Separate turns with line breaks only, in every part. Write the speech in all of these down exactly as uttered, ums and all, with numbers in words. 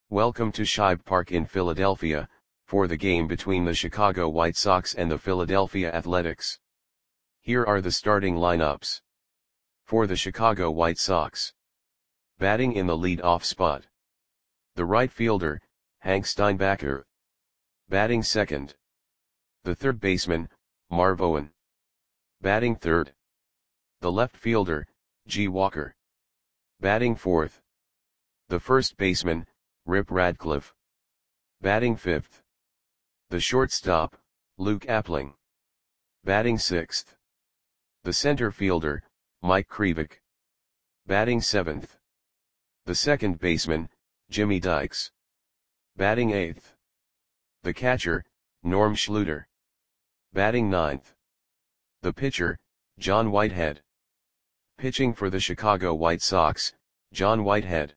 Welcome to Shibe Park in Philadelphia, for the game between the Chicago White Sox and the Philadelphia Athletics. Here are the starting lineups. For the Chicago White Sox. Batting in the lead-off spot. The right fielder, Hank Steinbacher. Batting second. The third baseman, Marv Owen. Batting third. The left fielder, G. Walker. Batting fourth. The first baseman, Rip Radcliffe. Batting fifth. The shortstop, Luke Appling. Batting sixth. The center fielder, Mike Krivik. Batting seventh. The second baseman, Jimmy Dykes. Batting eighth. The catcher, Norm Schluter. Batting ninth. The pitcher, John Whitehead. Pitching for the Chicago White Sox, John Whitehead.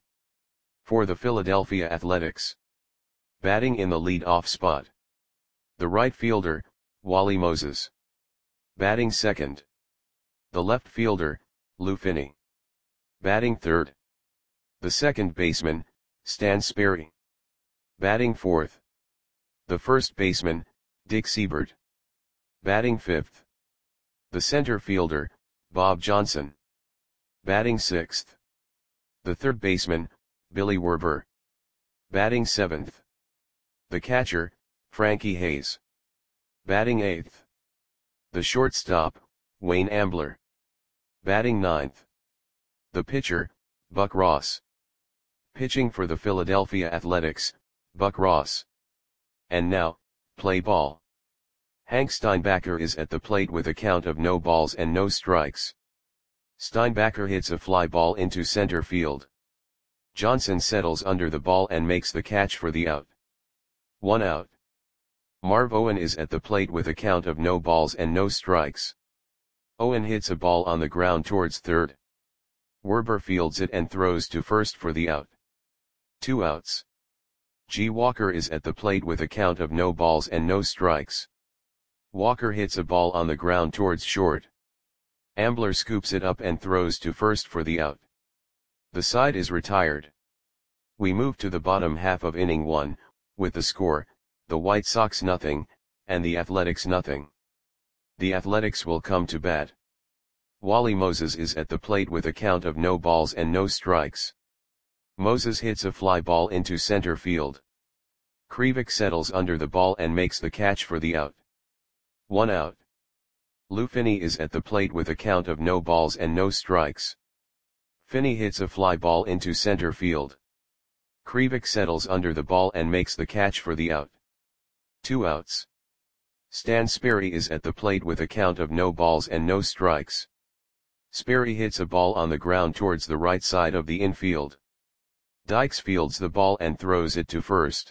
For the Philadelphia Athletics. Batting in the lead-off spot. The right fielder, Wally Moses. Batting second. The left fielder, Lou Finney. Batting third. The second baseman, Stan Sperry. Batting fourth. The first baseman, Dick Siebert. Batting fifth. The center fielder, Bob Johnson. Batting sixth. The third baseman, Billy Werber. Batting seventh. The catcher, Frankie Hayes. Batting eighth. The shortstop, Wayne Ambler. Batting ninth. The pitcher, Buck Ross. Pitching for the Philadelphia Athletics, Buck Ross. And now, play ball. Hank Steinbacher is at the plate with a count of no balls and no strikes. Steinbacher hits a fly ball into center field. Johnson settles under the ball and makes the catch for the out. One out. Marv Owen is at the plate with a count of no balls and no strikes. Owen hits a ball on the ground towards third. Werber fields it and throws to first for the out. Two outs. G. Walker is at the plate with a count of no balls and no strikes. Walker hits a ball on the ground towards short. Ambler scoops it up and throws to first for the out. The side is retired. We move to the bottom half of inning one, with the score, the White Sox nothing, and the Athletics nothing. The Athletics will come to bat. Wally Moses is at the plate with a count of no balls and no strikes. Moses hits a fly ball into center field. Krivik settles under the ball and makes the catch for the out. One out. Lou Finney is at the plate with a count of no balls and no strikes. Finney hits a fly ball into center field. Krivik settles under the ball and makes the catch for the out. Two outs. Stan Sperry is at the plate with a count of no balls and no strikes. Sperry hits a ball on the ground towards the right side of the infield. Dykes fields the ball and throws it to first.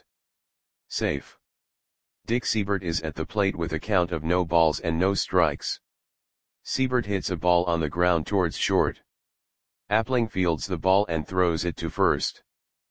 Safe. Dick Siebert is at the plate with a count of no balls and no strikes. Siebert hits a ball on the ground towards short. Appling fields the ball and throws it to first.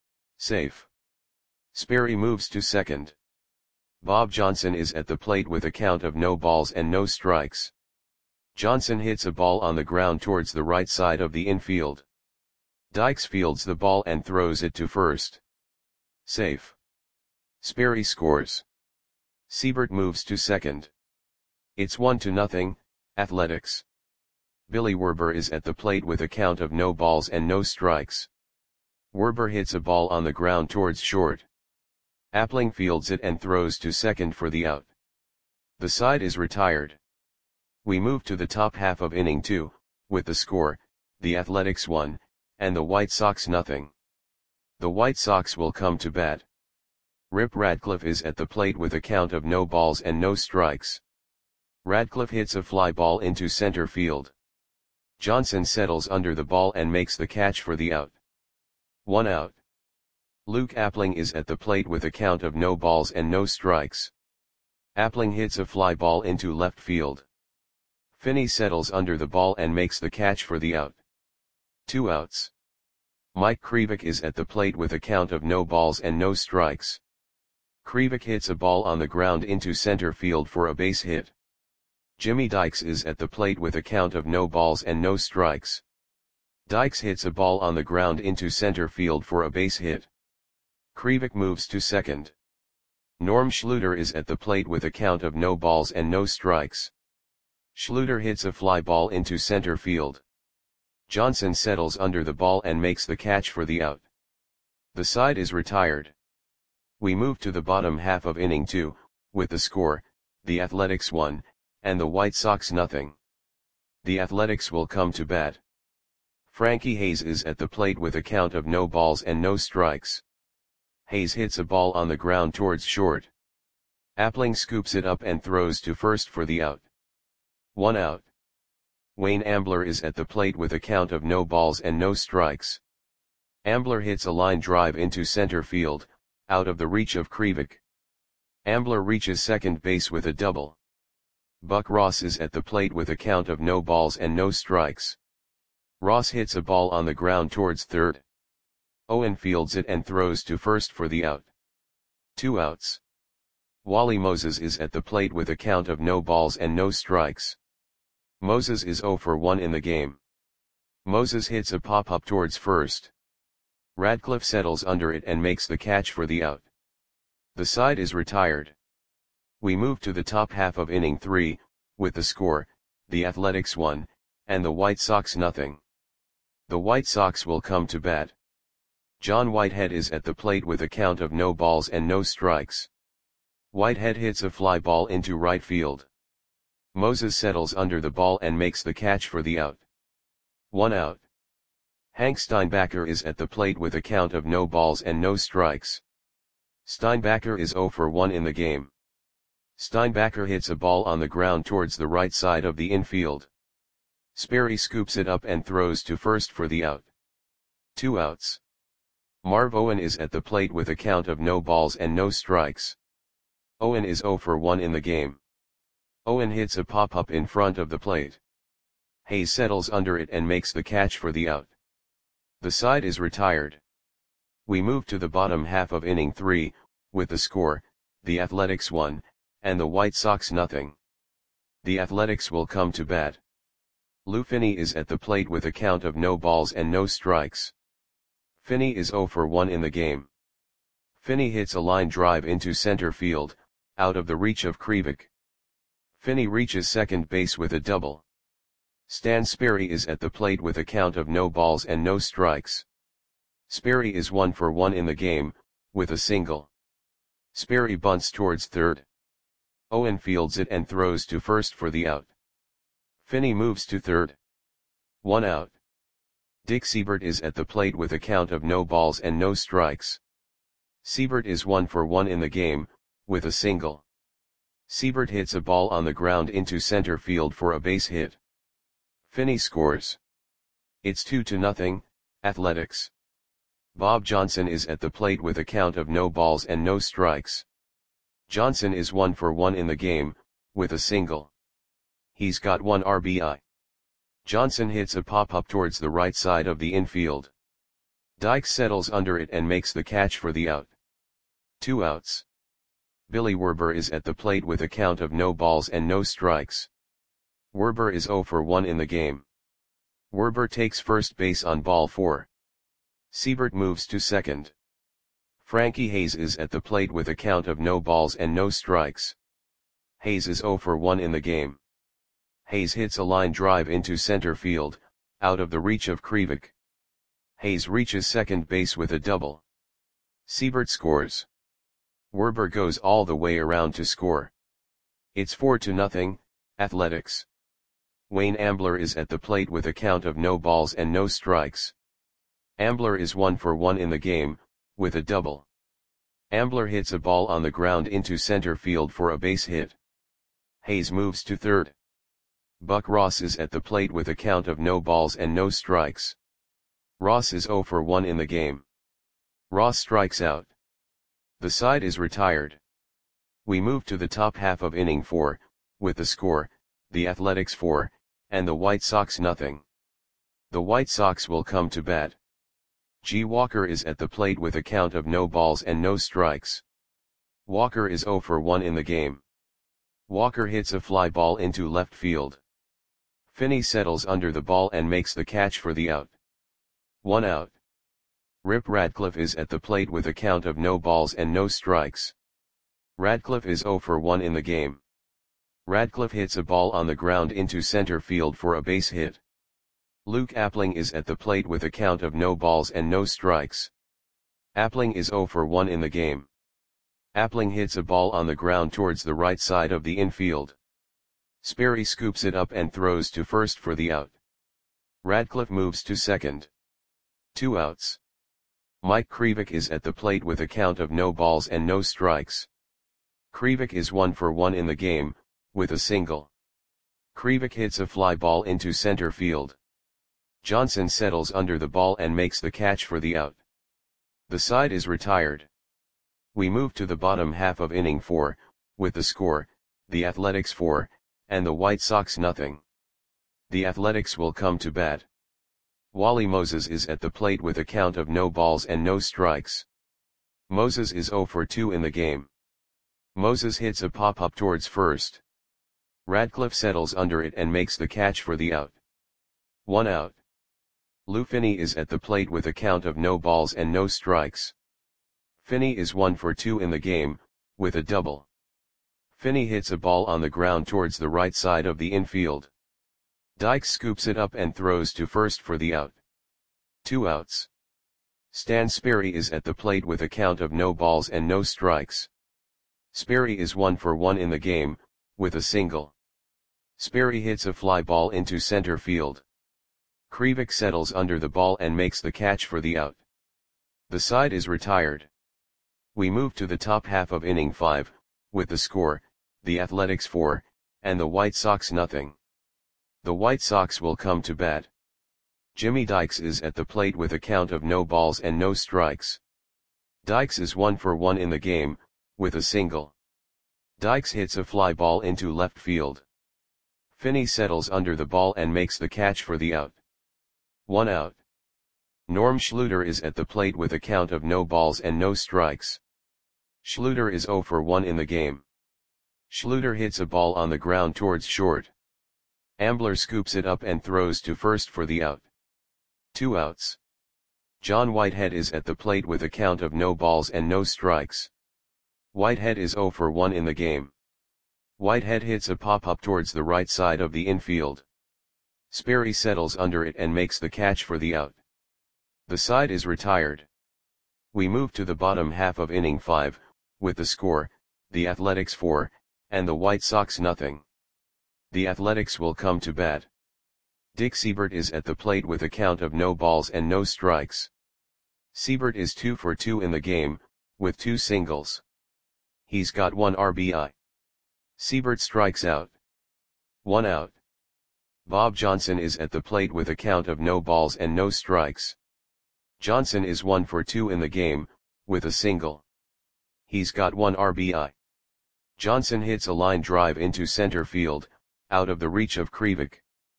Safe. Sperry moves to second. Bob Johnson is at the plate with a count of no balls and no strikes. Johnson hits a ball on the ground towards the right side of the infield. Dykes fields the ball and throws it to first. Safe. Sperry scores. Siebert moves to second. It's one to nothing, Athletics. Billy Werber is at the plate with a count of no balls and no strikes. Werber hits a ball on the ground towards short. Appling fields it and throws to second for the out. The side is retired. We move to the top half of inning two, with the score, the Athletics one, and the White Sox nothing. The White Sox will come to bat. Rip Radcliffe is at the plate with a count of no balls and no strikes. Radcliffe hits a fly ball into center field. Johnson settles under the ball and makes the catch for the out. One out. Luke Appling is at the plate with a count of no balls and no strikes. Appling hits a fly ball into left field. Finney settles under the ball and makes the catch for the out. Two outs. Mike Krivik is at the plate with a count of no balls and no strikes. Krivik hits a ball on the ground into center field for a base hit. Jimmy Dykes is at the plate with a count of no balls and no strikes. Dykes hits a ball on the ground into center field for a base hit. Krivik moves to second. Norm Schluter is at the plate with a count of no balls and no strikes. Schluter hits a fly ball into center field. Johnson settles under the ball and makes the catch for the out. The side is retired. We move to the bottom half of inning two, with the score, the Athletics one, and the White Sox nothing. The Athletics will come to bat. Frankie Hayes is at the plate with a count of no balls and no strikes. Hayes hits a ball on the ground towards short. Appling scoops it up and throws to first for the out. One out. Wayne Ambler is at the plate with a count of no balls and no strikes. Ambler hits a line drive into center field, out of the reach of Krivik. Ambler reaches second base with a double. Buck Ross is at the plate with a count of no balls and no strikes. Ross hits a ball on the ground towards third. Owen fields it and throws to first for the out. Two outs. Wally Moses is at the plate with a count of no balls and no strikes. Moses is oh for one in the game. Moses hits a pop-up towards first. Radcliffe settles under it and makes the catch for the out. The side is retired. We move to the top half of inning three, with the score, the Athletics one, and the White Sox nothing. The White Sox will come to bat. John Whitehead is at the plate with a count of no balls and no strikes. Whitehead hits a fly ball into right field. Moses settles under the ball and makes the catch for the out. One out. Hank Steinbacher is at the plate with a count of no balls and no strikes. Steinbacher is oh for one in the game. Steinbacher hits a ball on the ground towards the right side of the infield. Sperry scoops it up and throws to first for the out. Two outs. Marv Owen is at the plate with a count of no balls and no strikes. Owen is oh for one in the game. Owen hits a pop-up in front of the plate. Hayes settles under it and makes the catch for the out. The side is retired. We move to the bottom half of inning three, with the score, the Athletics one, and the White Sox nothing. The Athletics will come to bat. Lou Finney is at the plate with a count of no balls and no strikes. Finney is oh for one in the game. Finney hits a line drive into center field, out of the reach of Krivik. Finney reaches second base with a double. Stan Sperry is at the plate with a count of no balls and no strikes. Sperry is one for one in the game, with a single. Sperry bunts towards third. Owen fields it and throws to first for the out. Finney moves to third. One out. Dick Siebert is at the plate with a count of no balls and no strikes. Siebert is one for one in the game, with a single. Siebert hits a ball on the ground into center field for a base hit. Finney scores. It's two to nothing, Athletics. Bob Johnson is at the plate with a count of no balls and no strikes. Johnson is one for one in the game, with a single. He's got one R B I. Johnson hits a pop-up towards the right side of the infield. Dykes settles under it and makes the catch for the out. Two outs. Billy Werber is at the plate with a count of no balls and no strikes. Werber is oh for one in the game. Werber takes first base on ball four. Siebert moves to second. Frankie Hayes is at the plate with a count of no balls and no strikes. Hayes is oh for one in the game. Hayes hits a line drive into center field, out of the reach of Krivik. Hayes reaches second base with a double. Siebert scores. Werber goes all the way around to score. It's four to nothing, Athletics. Wayne Ambler is at the plate with a count of no balls and no strikes. Ambler is one for one in the game, with a double. Ambler hits a ball on the ground into center field for a base hit. Hayes moves to third. Buck Ross is at the plate with a count of no balls and no strikes. Ross is oh for one in the game. Ross strikes out. The side is retired. We move to the top half of inning four, with the score, the Athletics four, and the White Sox nothing. The White Sox will come to bat. G. Walker is at the plate with a count of no balls and no strikes. Walker is oh for one in the game. Walker hits a fly ball into left field. Finney settles under the ball and makes the catch for the out. One out. Rip Radcliffe is at the plate with a count of no balls and no strikes. Radcliffe is zero for one in the game. Radcliffe hits a ball on the ground into center field for a base hit. Luke Appling is at the plate with a count of no balls and no strikes. Appling is zero for one in the game. Appling hits a ball on the ground towards the right side of the infield. Sperry scoops it up and throws to first for the out. Radcliffe moves to second. Two outs. Mike Krivik is at the plate with a count of no balls and no strikes. Krivik is one for one in the game, with a single. Krivik hits a fly ball into center field. Johnson settles under the ball and makes the catch for the out. The side is retired. We move to the bottom half of inning four, with the score, the Athletics four, and the White Sox nothing. The Athletics will come to bat. Wally Moses is at the plate with a count of no balls and no strikes. Moses is zero for two in the game. Moses hits a pop-up towards first. Radcliffe settles under it and makes the catch for the out. One out. Lou Finney is at the plate with a count of no balls and no strikes. Finney is one for two in the game, with a double. Finney hits a ball on the ground towards the right side of the infield. Dykes scoops it up and throws to first for the out. Two outs. Stan Sperry is at the plate with a count of no balls and no strikes. Sperry is one for one in the game, with a single. Sperry hits a fly ball into center field. Krivik settles under the ball and makes the catch for the out. The side is retired. We move to the top half of inning five, with the score, the Athletics four, and the White Sox nothing. The White Sox will come to bat. Jimmy Dykes is at the plate with a count of no balls and no strikes. Dykes is one for one in the game, with a single. Dykes hits a fly ball into left field. Finney settles under the ball and makes the catch for the out. One out. Norm Schluter is at the plate with a count of no balls and no strikes. Schluter is zero for one in the game. Schluter hits a ball on the ground towards short. Ambler scoops it up and throws to first for the out. Two outs. John Whitehead is at the plate with a count of no balls and no strikes. Whitehead is zero for one in the game. Whitehead hits a pop-up towards the right side of the infield. Sperry settles under it and makes the catch for the out. The side is retired. We move to the bottom half of inning five, with the score, the Athletics four, and the White Sox nothing. The Athletics will come to bat. Dick Siebert is at the plate with a count of no balls and no strikes. Siebert is two for two in the game, with two singles. He's got one R B I. Siebert strikes out. One out. Bob Johnson is at the plate with a count of no balls and no strikes. Johnson is one for two in the game, with a single. He's got one R B I. Johnson hits a line drive into center field, out of the reach of Krivik.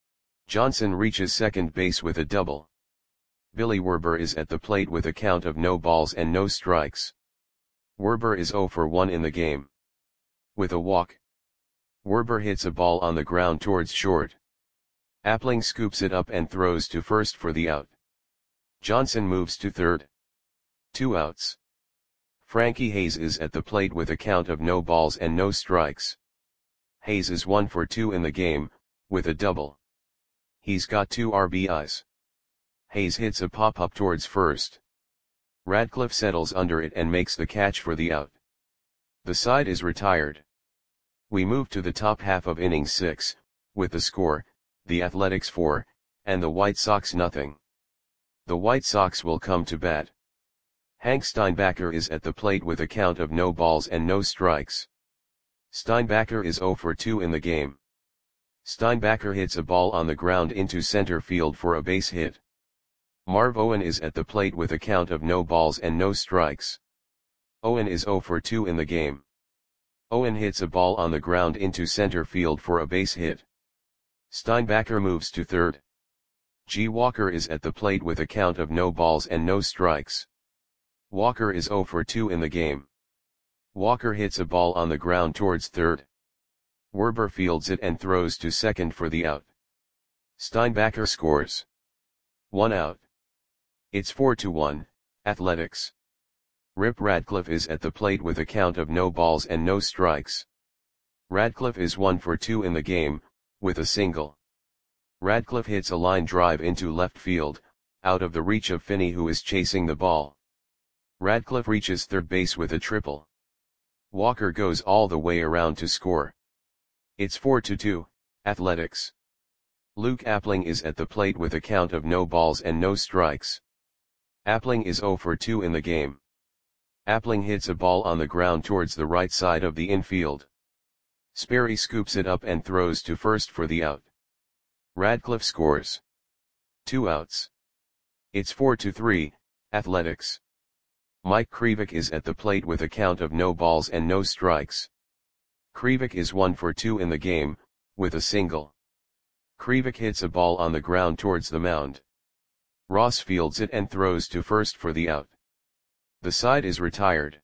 Johnson reaches second base with a double. Billy Werber is at the plate with a count of no balls and no strikes. Werber is zero for one in the game. With a walk. Werber hits a ball on the ground towards short. Appling scoops it up and throws to first for the out. Johnson moves to third. Two outs. Frankie Hayes is at the plate with a count of no balls and no strikes. Hayes is one for two in the game, with a double. He's got two R B Is. Hayes hits a pop-up towards first. Radcliffe settles under it and makes the catch for the out. The side is retired. We move to the top half of inning six, with the score, the Athletics four, and the White Sox nothing. The White Sox will come to bat. Hank Steinbacher is at the plate with a count of no balls and no strikes. Steinbacher is zero for two in the game. Steinbacher hits a ball on the ground into center field for a base hit. Marv Owen is at the plate with a count of no balls and no strikes. Owen is zero for two in the game. Owen hits a ball on the ground into center field for a base hit. Steinbacher moves to third. G. Walker is at the plate with a count of no balls and no strikes. Walker is zero for two in the game. Walker hits a ball on the ground towards third. Werber fields it and throws to second for the out. Steinbacher scores. One out. It's four to one, Athletics. Rip Radcliffe is at the plate with a count of no balls and no strikes. Radcliffe is one for two in the game, with a single. Radcliffe hits a line drive into left field, out of the reach of Finney who is chasing the ball. Radcliffe reaches third base with a triple. Walker goes all the way around to score. It's four to two, Athletics. Luke Appling is at the plate with a count of no balls and no strikes. Appling is zero for two in the game. Appling hits a ball on the ground towards the right side of the infield. Sperry scoops it up and throws to first for the out. Radcliffe scores. Two outs. It's four to three, Athletics. Mike Krivik is at the plate with a count of no balls and no strikes. Krivik is one for two in the game, with a single. Krivik hits a ball on the ground towards the mound. Ross fields it and throws to first for the out. The side is retired.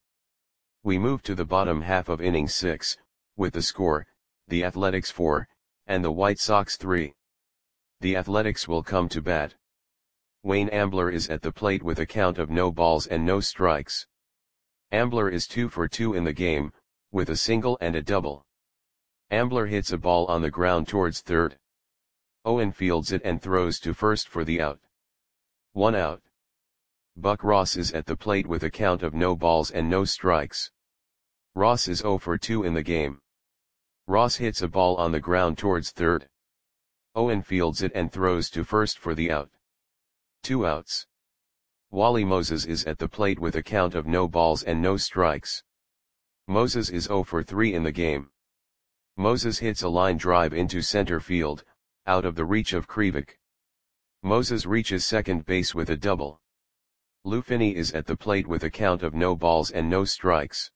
We move to the bottom half of inning six, with the score, the Athletics four, and the White Sox three. The Athletics will come to bat. Wayne Ambler is at the plate with a count of no balls and no strikes. Ambler is two for two in the game, with a single and a double. Ambler hits a ball on the ground towards third. Owen fields it and throws to first for the out. One out. Buck Ross is at the plate with a count of no balls and no strikes. Ross is zero for two in the game. Ross hits a ball on the ground towards third. Owen fields it and throws to first for the out. Two outs. Wally Moses is at the plate with a count of no balls and no strikes. Moses is zero for three in the game. Moses hits a line drive into center field, out of the reach of Krivik. Moses reaches second base with a double. Lou Finney is at the plate with a count of no balls and no strikes.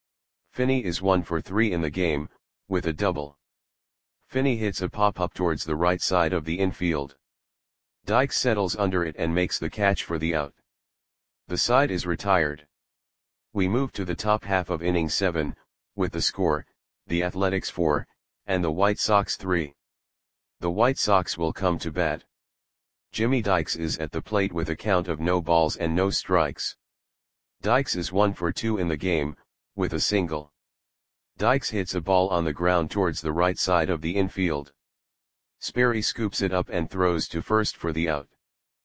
Finney is one for three in the game, with a double. Finney hits a pop-up towards the right side of the infield. Dykes settles under it and makes the catch for the out. The side is retired. We move to the top half of inning seven, with the score, the Athletics four, and the White Sox three. The White Sox will come to bat. Jimmy Dykes is at the plate with a count of no balls and no strikes. Dykes is one for two in the game, with a single. Dykes hits a ball on the ground towards the right side of the infield. Sperry scoops it up and throws to first for the out.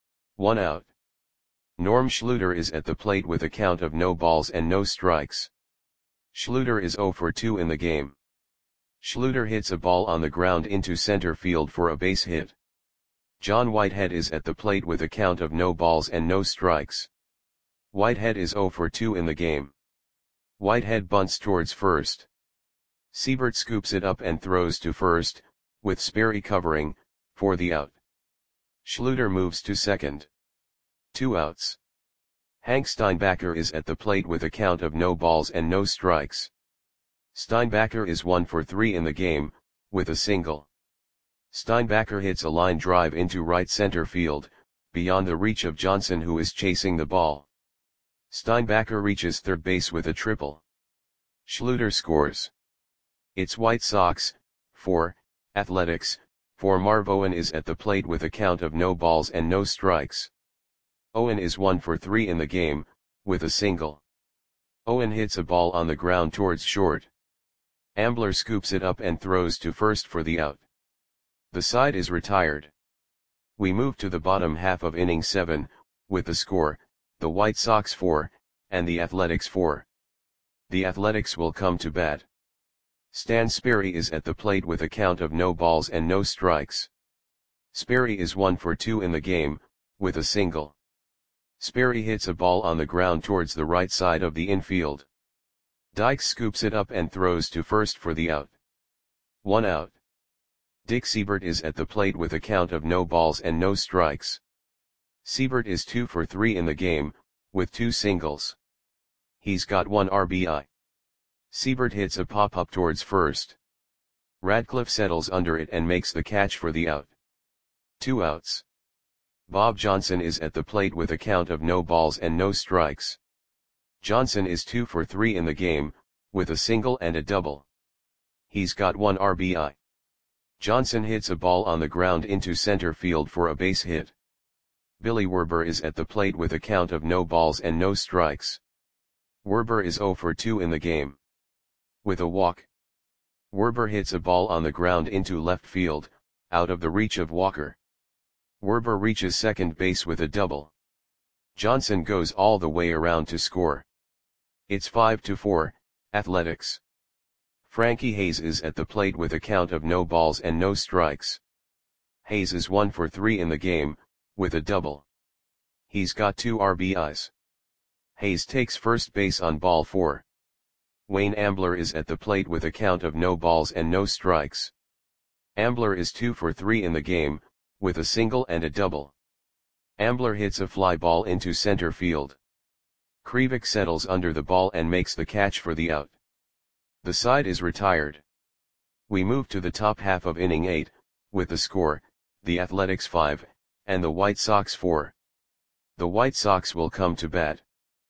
One out. Norm Schluter is at the plate with a count of no balls and no strikes. Schluter is zero for two in the game. Schluter hits a ball on the ground into center field for a base hit. John Whitehead is at the plate with a count of no balls and no strikes. Whitehead is zero for two in the game. Whitehead bunts towards first. Siebert scoops it up and throws to first, with Sperry covering, for the out. Schluter moves to second. Two outs. Hank Steinbacher is at the plate with a count of no balls and no strikes. Steinbacher is one for three in the game, with a single. Steinbacher hits a line drive into right center field, beyond the reach of Johnson who is chasing the ball. Steinbacher reaches third base with a triple. Schluter scores. It's White Sox, four, Athletics, four. Marv Owen is at the plate with a count of no balls and no strikes. Owen is one for three in the game, with a single. Owen hits a ball on the ground towards short. Ambler scoops it up and throws to first for the out. The side is retired. We move to the bottom half of inning seven, with the score, the White Sox four, and the Athletics four. The Athletics will come to bat. Stan Sperry is at the plate with a count of no balls and no strikes. Sperry is one for two in the game, with a single. Sperry hits a ball on the ground towards the right side of the infield. Dykes scoops it up and throws to first for the out. One out. Dick Siebert is at the plate with a count of no balls and no strikes. Siebert is two for three in the game, with two singles. He's got one R B I. Siebert hits a pop-up towards first. Radcliffe settles under it and makes the catch for the out. Two outs. Bob Johnson is at the plate with a count of no balls and no strikes. Johnson is two for three in the game, with a single and a double. He's got one R B I. Johnson hits a ball on the ground into center field for a base hit. Billy Werber is at the plate with a count of no balls and no strikes. Werber is zero for two in the game. With a walk. Werber hits a ball on the ground into left field, out of the reach of Walker. Werber reaches second base with a double. Johnson goes all the way around to score. It's five to four, Athletics. Frankie Hayes is at the plate with a count of no balls and no strikes. Hayes is one for three in the game, with a double. He's got two R B Is. Hayes takes first base on ball four. Wayne Ambler is at the plate with a count of no balls and no strikes. Ambler is two for three in the game, with a single and a double. Ambler hits a fly ball into center field. Krivik settles under the ball and makes the catch for the out. The side is retired. We move to the top half of inning eight, with the score, the Athletics five, and the White Sox four. The White Sox will come to bat.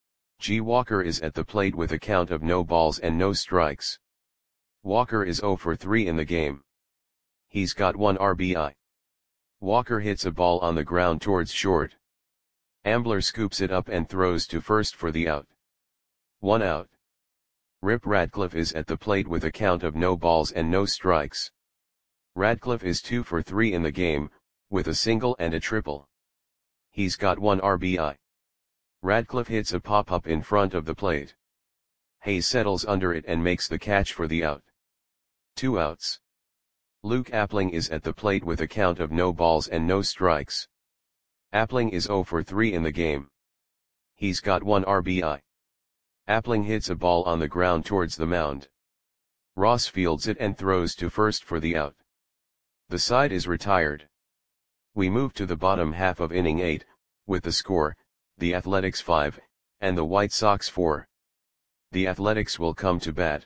G. Walker is at the plate with a count of no balls and no strikes. Walker is zero for three in the game. He's got one R B I. Walker hits a ball on the ground towards short. Ambler scoops it up and throws to first for the out. One out. Rip Radcliffe is at the plate with a count of no balls and no strikes. Radcliffe is two for three in the game, with a single and a triple. He's got one R B I. Radcliffe hits a pop-up in front of the plate. Hayes settles under it and makes the catch for the out. Two outs. Luke Appling is at the plate with a count of no balls and no strikes. Appling is zero for three in the game. He's got one R B I. Appling hits a ball on the ground towards the mound. Ross fields it and throws to first for the out. The side is retired. We move to the bottom half of inning eight, with the score, the Athletics five, and the White Sox four. The Athletics will come to bat.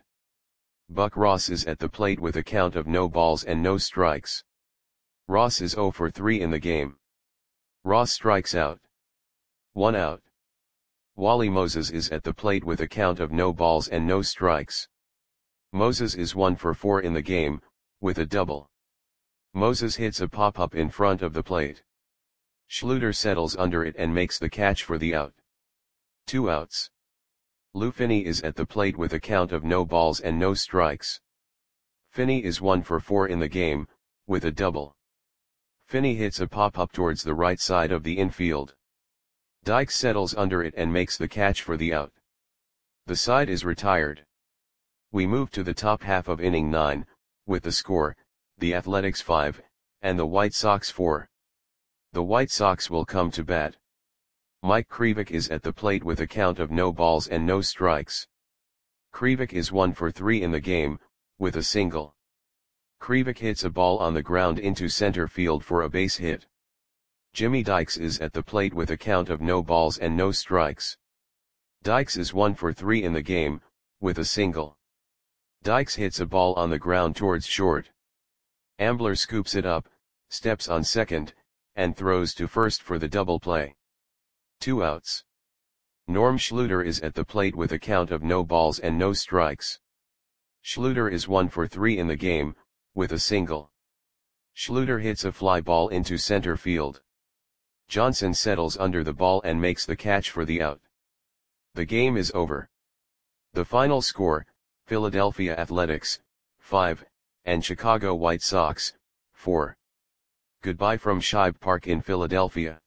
Buck Ross is at the plate with a count of no balls and no strikes. Ross is zero for three in the game. Ross strikes out. One out. Wally Moses is at the plate with a count of no balls and no strikes. Moses is one for four in the game, with a double. Moses hits a pop-up in front of the plate. Schluter settles under it and makes the catch for the out. Two outs. Lou Finney is at the plate with a count of no balls and no strikes. Finney is one for four in the game, with a double. Finney hits a pop-up towards the right side of the infield. Dykes settles under it and makes the catch for the out. The side is retired. We move to the top half of inning nine, with the score, the Athletics five, and the White Sox four. The White Sox will come to bat. Mike Krivik is at the plate with a count of no balls and no strikes. Krivik is one for three in the game, with a single. Krivik hits a ball on the ground into center field for a base hit. Jimmy Dykes is at the plate with a count of no balls and no strikes. Dykes is one for three in the game, with a single. Dykes hits a ball on the ground towards short. Ambler scoops it up, steps on second, and throws to first for the double play. Two outs. Norm Schluter is at the plate with a count of no balls and no strikes. Schluter is one for three in the game, with a single. Schluter hits a fly ball into center field. Johnson settles under the ball and makes the catch for the out. The game is over. The final score, Philadelphia Athletics, five, and Chicago White Sox, four. Goodbye from Shibe Park in Philadelphia.